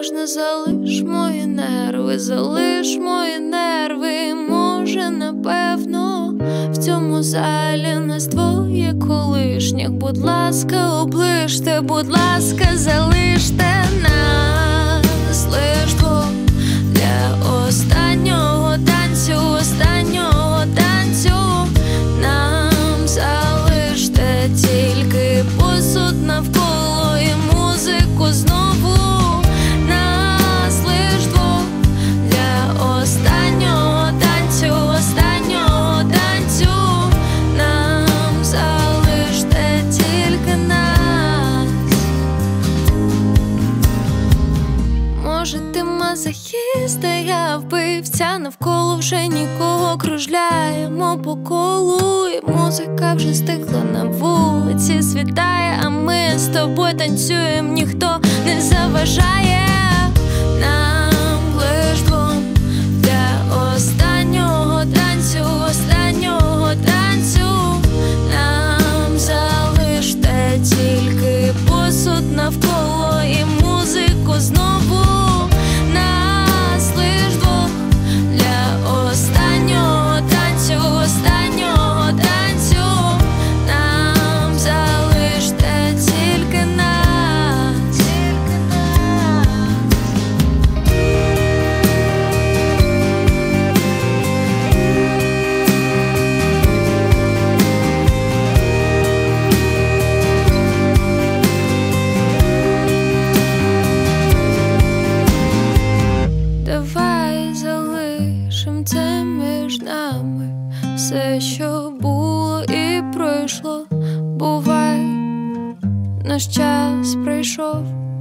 можна, залиш мої нерви, залиш мої нерви. Може, напевно, в цьому залі нас двоє колишніх. Будь ласка, оближте, будь ласка, залиште нас лиш двох для останнього танцю, останнього танцю. Нам залиште тільки посуд навколо і музику знову. Нас лиш двох для останнього танцю, останнього танцю. Нам залиште тільки нас. Може, ти мазохіст, а я вбивця. Навколо вже нікого, кружляємо по колу, і музика вже стихла, на вулиці світає, а ми з тобою танцюємо, ніхто не заважає. Нам лиш двом для останнього танцю, останнього танцю. Нам залиште тільки посуд навколо і музику знову. Нас лиш двох для останнього танцю, останнього танцю. Нам залиште тільки нас, тільки нас. Давай залишим це між нами, все, що було і пройшло. Бувай, наш час прийшов.